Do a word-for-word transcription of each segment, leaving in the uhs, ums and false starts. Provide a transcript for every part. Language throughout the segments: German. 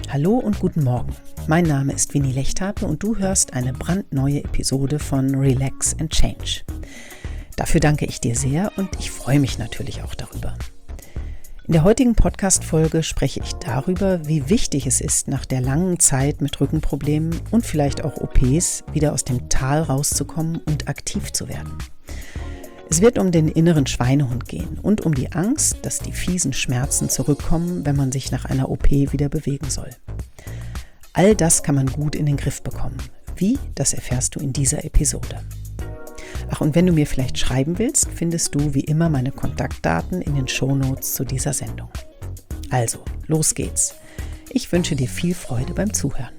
Hallo und guten Morgen. Mein Name ist Winnie Lechthape und du hörst eine brandneue Episode von Relax and Change. Dafür danke ich dir sehr und ich freue mich natürlich auch darüber. In der heutigen Podcast-Folge spreche ich darüber, wie wichtig es ist, nach der langen Zeit mit Rückenproblemen und vielleicht auch O Ps wieder aus dem Tal rauszukommen und aktiv zu werden. Es wird um den inneren Schweinehund gehen und um die Angst, dass die fiesen Schmerzen zurückkommen, wenn man sich nach einer O P wieder bewegen soll. All das kann man gut in den Griff bekommen. Wie? Das erfährst du in dieser Episode. Ach, und wenn du mir vielleicht schreiben willst, findest du wie immer meine Kontaktdaten in den Shownotes zu dieser Sendung. Also, los geht's. Ich wünsche dir viel Freude beim Zuhören.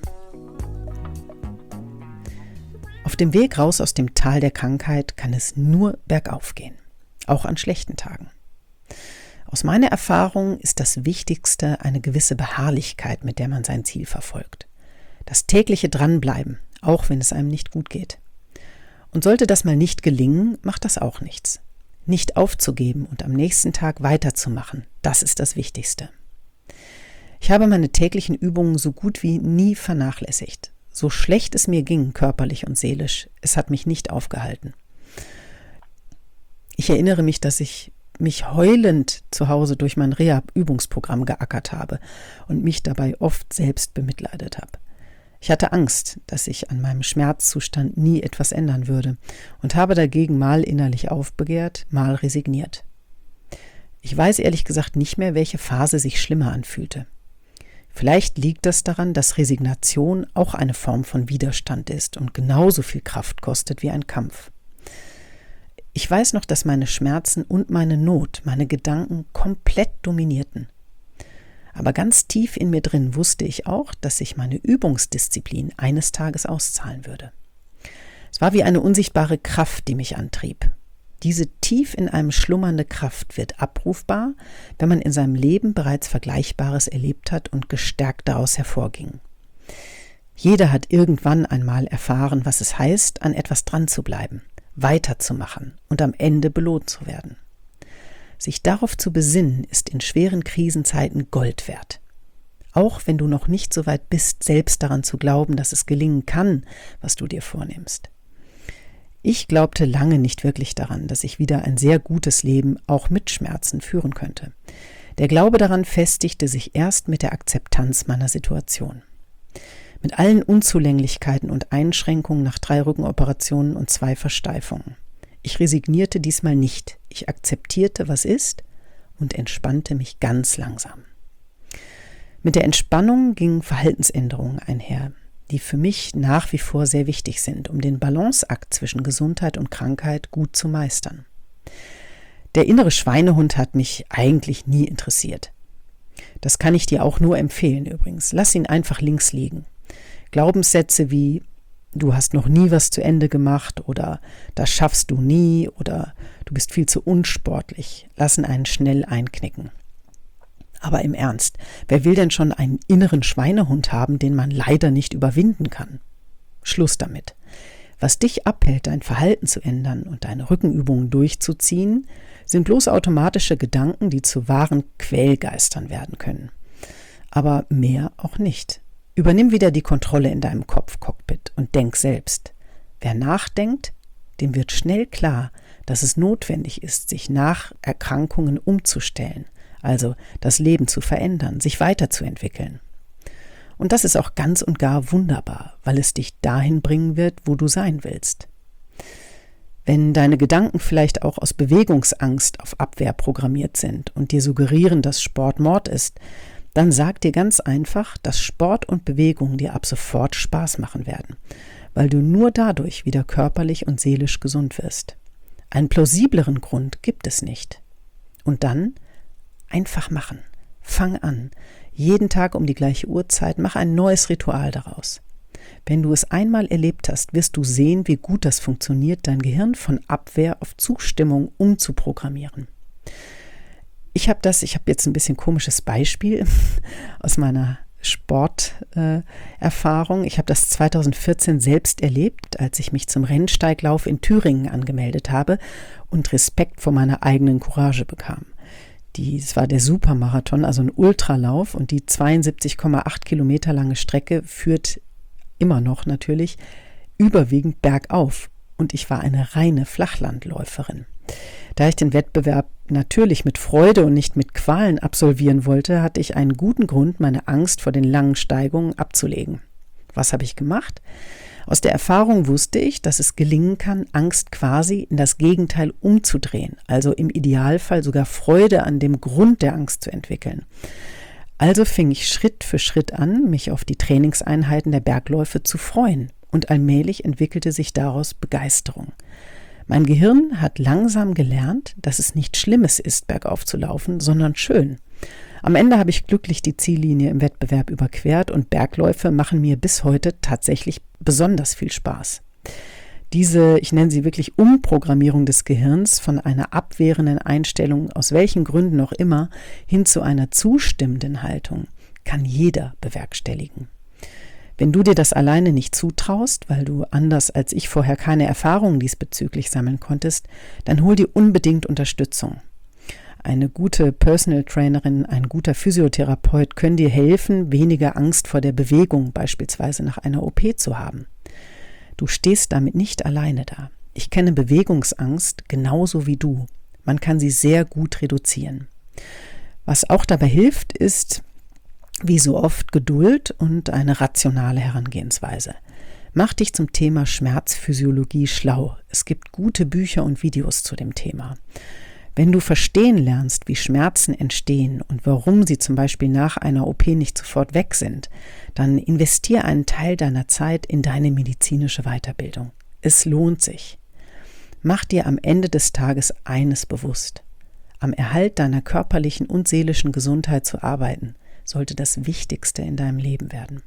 Auf dem Weg raus aus dem Tal der Krankheit kann es nur bergauf gehen, auch an schlechten Tagen. Aus meiner Erfahrung ist das Wichtigste eine gewisse Beharrlichkeit, mit der man sein Ziel verfolgt. Das tägliche Dranbleiben, auch wenn es einem nicht gut geht. Und sollte das mal nicht gelingen, macht das auch nichts. Nicht aufzugeben und am nächsten Tag weiterzumachen, das ist das Wichtigste. Ich habe meine täglichen Übungen so gut wie nie vernachlässigt. So schlecht es mir ging, körperlich und seelisch, es hat mich nicht aufgehalten. Ich erinnere mich, dass ich mich heulend zu Hause durch mein Rehab-Übungsprogramm geackert habe und mich dabei oft selbst bemitleidet habe. Ich hatte Angst, dass sich an meinem Schmerzzustand nie etwas ändern würde und habe dagegen mal innerlich aufbegehrt, mal resigniert. Ich weiß ehrlich gesagt nicht mehr, welche Phase sich schlimmer anfühlte. Vielleicht liegt das daran, dass Resignation auch eine Form von Widerstand ist und genauso viel Kraft kostet wie ein Kampf. Ich weiß noch, dass meine Schmerzen und meine Not, meine Gedanken komplett dominierten. Aber ganz tief in mir drin wusste ich auch, dass sich meine Übungsdisziplin eines Tages auszahlen würde. Es war wie eine unsichtbare Kraft, die mich antrieb. Diese tief in einem schlummernde Kraft wird abrufbar, wenn man in seinem Leben bereits Vergleichbares erlebt hat und gestärkt daraus hervorging. Jeder hat irgendwann einmal erfahren, was es heißt, an etwas dran zu bleiben, weiterzumachen und am Ende belohnt zu werden. Sich darauf zu besinnen, ist in schweren Krisenzeiten Gold wert. Auch wenn du noch nicht so weit bist, selbst daran zu glauben, dass es gelingen kann, was du dir vornimmst. Ich glaubte lange nicht wirklich daran, dass ich wieder ein sehr gutes Leben auch mit Schmerzen führen könnte. Der Glaube daran festigte sich erst mit der Akzeptanz meiner Situation. Mit allen Unzulänglichkeiten und Einschränkungen nach drei Rückenoperationen und zwei Versteifungen. Ich resignierte diesmal nicht. Ich akzeptierte, was ist, und entspannte mich ganz langsam. Mit der Entspannung gingen Verhaltensänderungen einher, die für mich nach wie vor sehr wichtig sind, um den Balanceakt zwischen Gesundheit und Krankheit gut zu meistern. Der innere Schweinehund hat mich eigentlich nie interessiert. Das kann ich dir auch nur empfehlen übrigens. Lass ihn einfach links liegen. Glaubenssätze wie „Du hast noch nie was zu Ende gemacht" oder „Das schaffst du nie" oder „Du bist viel zu unsportlich" lassen einen schnell einknicken. Aber im Ernst, wer will denn schon einen inneren Schweinehund haben, den man leider nicht überwinden kann? Schluss damit. Was dich abhält, dein Verhalten zu ändern und deine Rückenübungen durchzuziehen, sind bloß automatische Gedanken, die zu wahren Quälgeistern werden können. Aber mehr auch nicht. Übernimm wieder die Kontrolle in deinem Kopfcockpit und denk selbst. Wer nachdenkt, dem wird schnell klar, dass es notwendig ist, sich nach Erkrankungen umzustellen. Also das Leben zu verändern, sich weiterzuentwickeln. Und das ist auch ganz und gar wunderbar, weil es dich dahin bringen wird, wo du sein willst. Wenn deine Gedanken vielleicht auch aus Bewegungsangst auf Abwehr programmiert sind und dir suggerieren, dass Sport Mord ist, dann sag dir ganz einfach, dass Sport und Bewegung dir ab sofort Spaß machen werden, weil du nur dadurch wieder körperlich und seelisch gesund wirst. Einen plausibleren Grund gibt es nicht. Und dann einfach machen. Fang an. Jeden Tag um die gleiche Uhrzeit, mach ein neues Ritual daraus. Wenn du es einmal erlebt hast, wirst du sehen, wie gut das funktioniert, dein Gehirn von Abwehr auf Zustimmung umzuprogrammieren. Ich habe das, ich habe jetzt ein bisschen komisches Beispiel aus meiner Sporterfahrung. Äh, ich habe das zweitausendvierzehn selbst erlebt, als ich mich zum Rennsteiglauf in Thüringen angemeldet habe und Respekt vor meiner eigenen Courage bekam. Die, es war der Supermarathon, also ein Ultralauf, und die zweiundsiebzig Komma acht Kilometer lange Strecke führt immer noch natürlich überwiegend bergauf. Und ich war eine reine Flachlandläuferin. Da ich den Wettbewerb natürlich mit Freude und nicht mit Qualen absolvieren wollte, hatte ich einen guten Grund, meine Angst vor den langen Steigungen abzulegen. Was habe ich gemacht? Aus der Erfahrung wusste ich, dass es gelingen kann, Angst quasi in das Gegenteil umzudrehen, also im Idealfall sogar Freude an dem Grund der Angst zu entwickeln. Also fing ich Schritt für Schritt an, mich auf die Trainingseinheiten der Bergläufe zu freuen, und allmählich entwickelte sich daraus Begeisterung. Mein Gehirn hat langsam gelernt, dass es nichts Schlimmes ist, bergauf zu laufen, sondern schön. Am Ende habe ich glücklich die Ziellinie im Wettbewerb überquert und Bergläufe machen mir bis heute tatsächlich besonders viel Spaß. Diese, ich nenne sie wirklich Umprogrammierung des Gehirns von einer abwehrenden Einstellung, aus welchen Gründen auch immer, hin zu einer zustimmenden Haltung, kann jeder bewerkstelligen. Wenn du dir das alleine nicht zutraust, weil du anders als ich vorher keine Erfahrungen diesbezüglich sammeln konntest, dann hol dir unbedingt Unterstützung. Eine gute Personal Trainerin, ein guter Physiotherapeut können dir helfen, weniger Angst vor der Bewegung, beispielsweise nach einer O P, zu haben. Du stehst damit nicht alleine da. Ich kenne Bewegungsangst genauso wie du. Man kann sie sehr gut reduzieren. Was auch dabei hilft, ist, wie so oft, Geduld und eine rationale Herangehensweise. Mach dich zum Thema Schmerzphysiologie schlau. Es gibt gute Bücher und Videos zu dem Thema. Wenn du verstehen lernst, wie Schmerzen entstehen und warum sie zum Beispiel nach einer O P nicht sofort weg sind, dann investier einen Teil deiner Zeit in deine medizinische Weiterbildung. Es lohnt sich. Mach dir am Ende des Tages eines bewusst. Am Erhalt deiner körperlichen und seelischen Gesundheit zu arbeiten, sollte das Wichtigste in deinem Leben werden.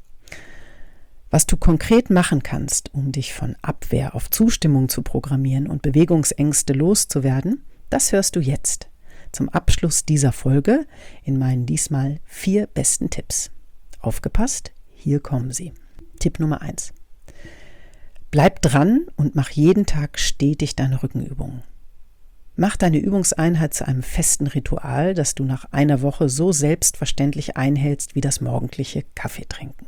Was du konkret machen kannst, um dich von Abwehr auf Zustimmung zu programmieren und Bewegungsängste loszuwerden, das hörst du jetzt zum Abschluss dieser Folge in meinen diesmal vier besten Tipps. Aufgepasst, hier kommen sie. Tipp Nummer eins. Bleib dran und mach jeden Tag stetig deine Rückenübungen. Mach deine Übungseinheit zu einem festen Ritual, das du nach einer Woche so selbstverständlich einhältst wie das morgendliche Kaffeetrinken.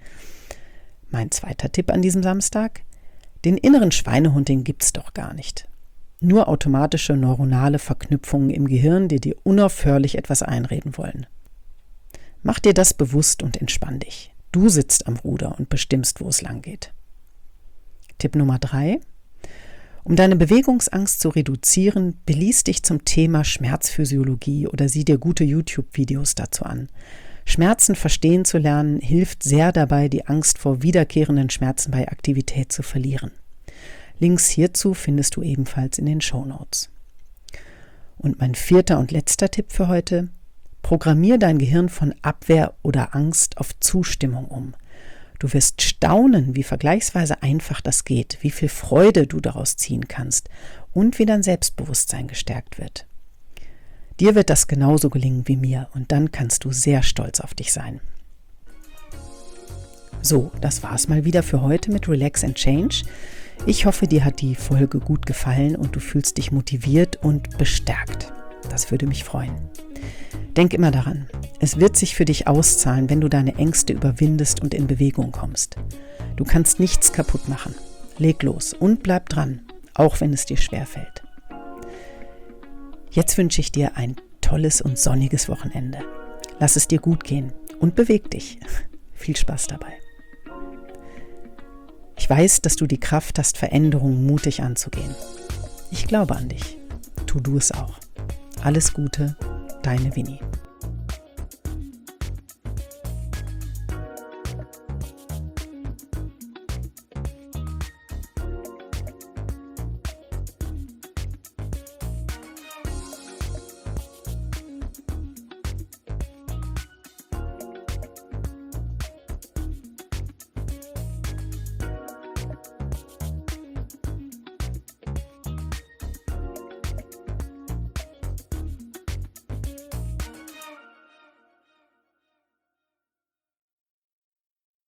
Mein zweiter Tipp an diesem Samstag: Den inneren Schweinehund, den gibt's doch gar nicht. Nur automatische neuronale Verknüpfungen im Gehirn, die dir unaufhörlich etwas einreden wollen. Mach dir das bewusst und entspann dich. Du sitzt am Ruder und bestimmst, wo es lang geht. Tipp Nummer drei. Um deine Bewegungsangst zu reduzieren, belies dich zum Thema Schmerzphysiologie oder sieh dir gute YouTube-Videos dazu an. Schmerzen verstehen zu lernen, hilft sehr dabei, die Angst vor wiederkehrenden Schmerzen bei Aktivität zu verlieren. Links hierzu findest du ebenfalls in den Shownotes. Und mein vierter und letzter Tipp für heute: Programmier dein Gehirn von Abwehr oder Angst auf Zustimmung um. Du wirst staunen, wie vergleichsweise einfach das geht, wie viel Freude du daraus ziehen kannst und wie dein Selbstbewusstsein gestärkt wird. Dir wird das genauso gelingen wie mir und dann kannst du sehr stolz auf dich sein. So, das war's mal wieder für heute mit Relax and Change. Ich hoffe, dir hat die Folge gut gefallen und du fühlst dich motiviert und bestärkt. Das würde mich freuen. Denk immer daran, es wird sich für dich auszahlen, wenn du deine Ängste überwindest und in Bewegung kommst. Du kannst nichts kaputt machen. Leg los und bleib dran, auch wenn es dir schwerfällt. Jetzt wünsche ich dir ein tolles und sonniges Wochenende. Lass es dir gut gehen und beweg dich. Viel Spaß dabei. Ich weiß, dass du die Kraft hast, Veränderungen mutig anzugehen. Ich glaube an dich. Tu du es auch. Alles Gute, deine Winnie.